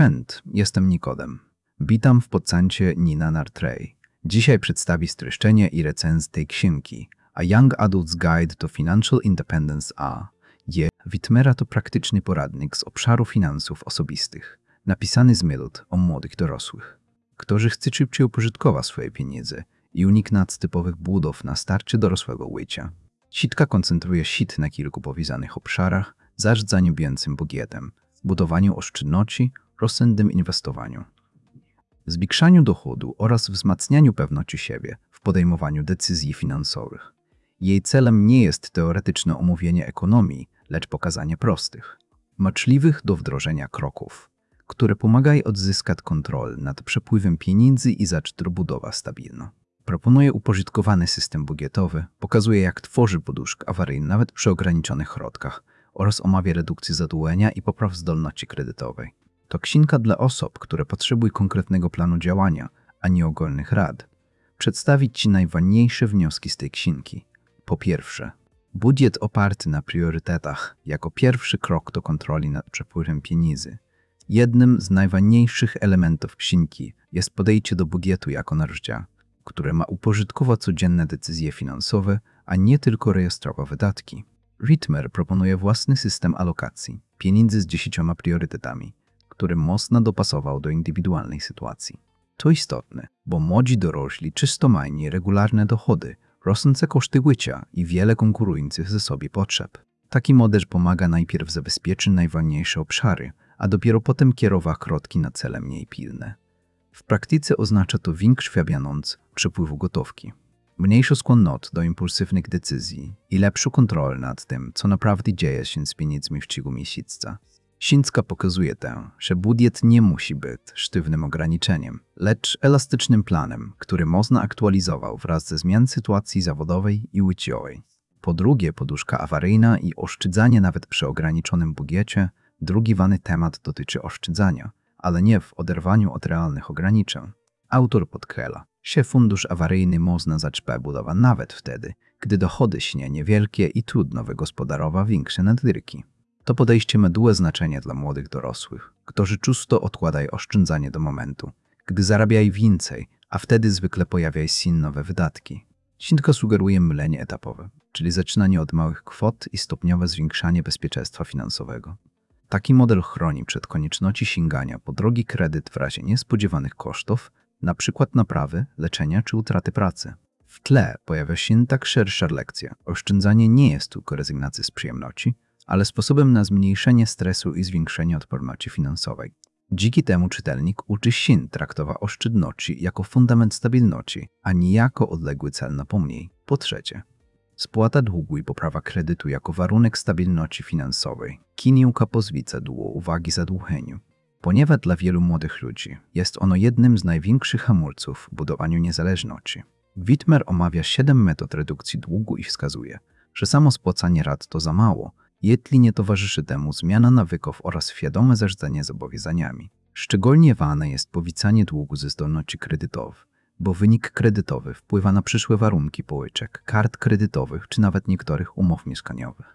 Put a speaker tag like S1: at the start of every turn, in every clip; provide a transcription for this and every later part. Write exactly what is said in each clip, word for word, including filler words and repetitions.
S1: Cześć, jestem Nikodem. Witam w podcaście Nina Nartrej. Dzisiaj przedstawi streszczenie i recenzję tej księgi, A Young Adult's Guide to Financial Independence A. Je. Whitmera to praktyczny poradnik z obszaru finansów osobistych, napisany z myślą o młodych dorosłych, którzy chcą szybciej upożytkować swoje pieniądze i uniknąć typowych błędów na starcie dorosłego życia. Sitka koncentruje się na kilku powiązanych obszarach: zarządzaniu bieżącym budżetem, budowaniu oszczędności, rozsądnym inwestowaniu, zwiększaniu dochodu oraz wzmacnianiu pewności siebie w podejmowaniu decyzji finansowych. Jej celem nie jest teoretyczne omówienie ekonomii, lecz pokazanie prostych, możliwych do wdrożenia kroków, które pomagają odzyskać kontrolę nad przepływem pieniędzy i zacząć budować stabilną. Proponuje uporządkowany system budżetowy, pokazuje, jak tworzy poduszkę awaryjną nawet przy ograniczonych środkach oraz omawia redukcję zadłużenia i popraw zdolności kredytowej. To księga dla osób, które potrzebują konkretnego planu działania, a nie ogólnych rad. Przedstawić Ci najważniejsze wnioski z tej księgi. Po pierwsze, budżet oparty na priorytetach jako pierwszy krok do kontroli nad przepływem pieniędzy. Jednym z najważniejszych elementów księgi jest podejście do budżetu jako narzędzia, które ma uporządkować codzienne decyzje finansowe, a nie tylko rejestrować wydatki. Whitmer proponuje własny system alokacji pieniędzy z dziesięcioma priorytetami, który mocno dopasował do indywidualnej sytuacji. To istotne, bo młodzi dorośli czysto mają nieregularne dochody, rosnące koszty życia i wiele konkurujących ze sobą potrzeb. Taki model pomaga najpierw zabezpieczyć najważniejsze obszary, a dopiero potem kierować środki na cele mniej pilne. W praktyce oznacza to większy pieniądz przepływu gotówki, mniejszą skłonność do impulsywnych decyzji i lepszą kontrolę nad tym, co naprawdę dzieje się z pieniędzmi w ciągu miesiąca. Księga pokazuje tę, że budżet nie musi być sztywnym ograniczeniem, lecz elastycznym planem, który można aktualizować wraz ze zmian sytuacji zawodowej i życiowej. Po drugie, poduszka awaryjna i oszczędzanie nawet przy ograniczonym budżecie. Drugi ważny temat dotyczy oszczędzania, ale nie w oderwaniu od realnych ograniczeń. Autor podkreśla, że fundusz awaryjny można zacząć budować nawet wtedy, gdy dochody są niewielkie i trudno wygospodarować większe nadwyżki. To podejście ma duże znaczenie dla młodych dorosłych, którzy często odkładają oszczędzanie do momentu, gdy zarabiają więcej, a wtedy zwykle pojawiają się nowe wydatki. Księga sugeruje myślenie etapowe, czyli zaczynanie od małych kwot i stopniowe zwiększanie bezpieczeństwa finansowego. Taki model chroni przed koniecznością sięgania po drogi kredyt w razie niespodziewanych kosztów, np. naprawy, leczenia czy utraty pracy. W tle pojawia się tak szersza lekcja. Oszczędzanie nie jest tylko rezygnacją z przyjemności, ale sposobem na zmniejszenie stresu i zwiększenie odporności finansowej. Dzięki temu czytelnik uczy się traktować oszczędności jako fundament stabilności, a nie jako odległy cel na pomniej. Po trzecie, spłata długu i poprawa kredytu jako warunek stabilności finansowej. Księga pozwala dużo uwagi zadłużeniu, ponieważ dla wielu młodych ludzi jest ono jednym z największych hamulców w budowaniu niezależności. Whitmer omawia siedem metod redukcji długu i wskazuje, że samo spłacanie rat to za mało, jeśli nie towarzyszy temu zmiana nawyków oraz świadome zarządzanie zobowiązaniami. Szczególnie ważne jest powitanie długu ze zdolności kredytowych, bo wynik kredytowy wpływa na przyszłe warunki pożyczek, kart kredytowych czy nawet niektórych umów mieszkaniowych.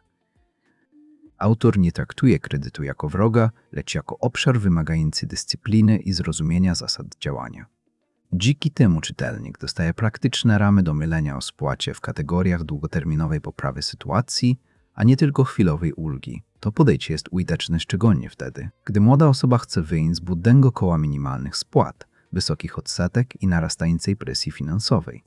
S1: Autor nie traktuje kredytu jako wroga, lecz jako obszar wymagający dyscypliny i zrozumienia zasad działania. Dzięki temu czytelnik dostaje praktyczne ramy do myślenia o spłacie w kategoriach długoterminowej poprawy sytuacji, a nie tylko chwilowej ulgi. To podejście jest użyteczne szczególnie wtedy, gdy młoda osoba chce wyjść z błędnego koła minimalnych spłat, wysokich odsetek i narastającej presji finansowej.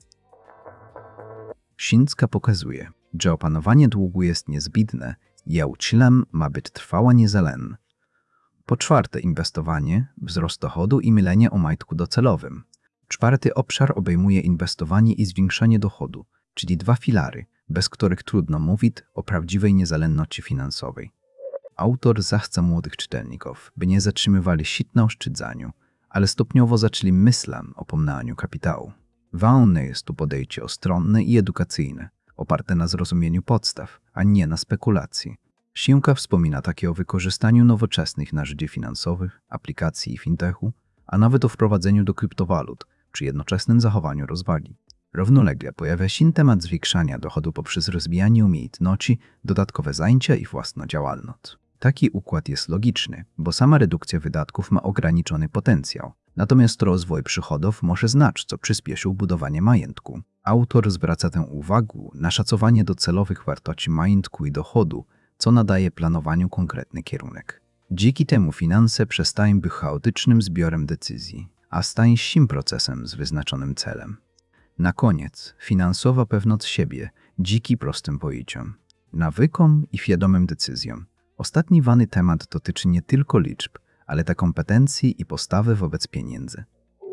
S1: Księga pokazuje, że opanowanie długu jest niezbędne i jego celem ma być trwała niezależność. Po czwarte, inwestowanie, wzrost dochodu i myślenie o majątku docelowym. Czwarty obszar obejmuje inwestowanie i zwiększanie dochodu, czyli dwa filary, bez których trudno mówić o prawdziwej niezależności finansowej. Autor zachęca młodych czytelników, by nie zatrzymywali się na oszczędzaniu, ale stopniowo zaczęli myśleć o pomnażaniu kapitału. Ważne jest tu podejście ostronne i edukacyjne, oparte na zrozumieniu podstaw, a nie na spekulacji. Księga wspomina takie o wykorzystaniu nowoczesnych narzędzi finansowych, aplikacji i fintechu, a nawet o wprowadzeniu do kryptowalut przy jednoczesnym zachowaniu rozwagi. Równolegle pojawia się temat zwiększania dochodu poprzez rozwijanie umiejętności, dodatkowe zajęcia i własną działalność. Taki układ jest logiczny, bo sama redukcja wydatków ma ograniczony potencjał. Natomiast rozwój przychodów może znacząco przyspieszył budowanie majątku. Autor zwraca tę uwagę na szacowanie docelowych wartości majątku i dochodu, co nadaje planowaniu konkretny kierunek. Dzięki temu finanse przestają być chaotycznym zbiorem decyzji, a stają się procesem z wyznaczonym celem. Na koniec, finansowa pewność siebie dzięki prostym pojęciom, nawykom i świadomym decyzjom. Ostatni wany temat dotyczy nie tylko liczb, ale ta kompetencji i postawy wobec pieniędzy.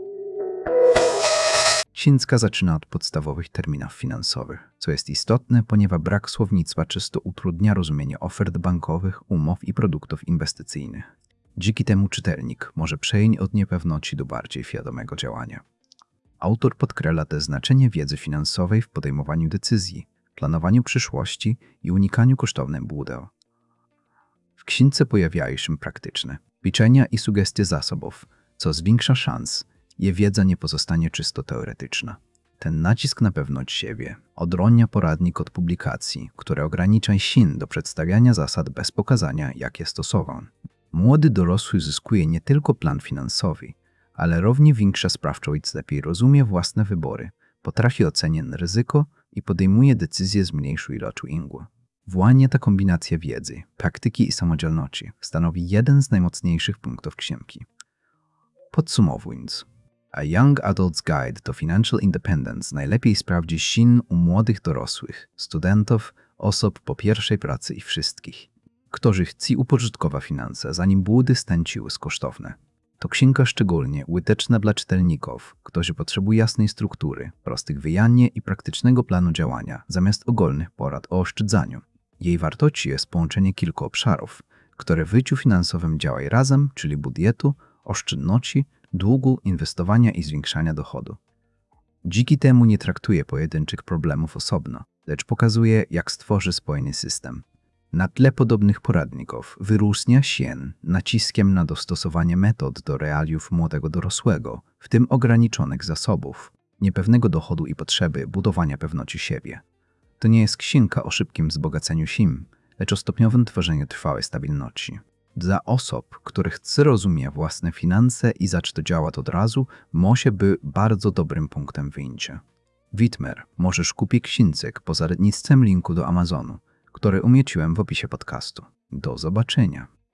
S1: Księga zaczyna od podstawowych terminów finansowych, co jest istotne, ponieważ brak słownictwa często utrudnia rozumienie ofert bankowych, umów i produktów inwestycyjnych. Dzięki temu czytelnik może przejść od niepewności do bardziej świadomego działania. Autor podkreśla też znaczenie wiedzy finansowej w podejmowaniu decyzji, planowaniu przyszłości i unikaniu kosztownych błędów. W księdze pojawiają się praktyczne liczenia i sugestie zasobów, co zwiększa szans, że wiedza nie pozostanie czysto teoretyczna. Ten nacisk na pewność siebie odróżnia poradnik od publikacji, które ogranicza się do przedstawiania zasad bez pokazania, jak je stosować. Młody dorosły zyskuje nie tylko plan finansowy, ale równie większa sprawczość, lepiej rozumie własne wybory, potrafi ocenić ryzyko i podejmuje decyzje z mniejszą ilością ingła. Właśnie ta kombinacja wiedzy, praktyki i samodzielności stanowi jeden z najmocniejszych punktów księgi. Podsumowując, A Young Adult's Guide to Financial Independence najlepiej sprawdzi się u młodych dorosłych, studentów, osób po pierwszej pracy i wszystkich, którzy chcą upożytkować finanse, zanim błędy staną się kosztowne. To księga szczególnie użyteczna dla czytelników, którzy potrzebują jasnej struktury, prostych wyjaśnień i praktycznego planu działania, zamiast ogólnych porad o oszczędzaniu. Jej wartością jest połączenie kilku obszarów, które w życiu finansowym działają razem, czyli budżetu, oszczędności, długu, inwestowania i zwiększania dochodu. Dzięki temu nie traktuje pojedynczych problemów osobno, lecz pokazuje, jak stworzy spójny system. Na tle podobnych poradników wyróżnia się naciskiem na dostosowanie metod do realiów młodego dorosłego, w tym ograniczonych zasobów, niepewnego dochodu i potrzeby budowania pewności siebie. To nie jest księga o szybkim wzbogaceniu się, lecz o stopniowym tworzeniu trwałej stabilności. Dla osób, które chcą rozumieć własne finanse i zacząć działać od razu, może być bardzo dobrym punktem wyjścia. Witmer możesz kupić księgę poza pośrednictwem linku do Amazonu, który umieściłem w opisie podcastu. Do zobaczenia.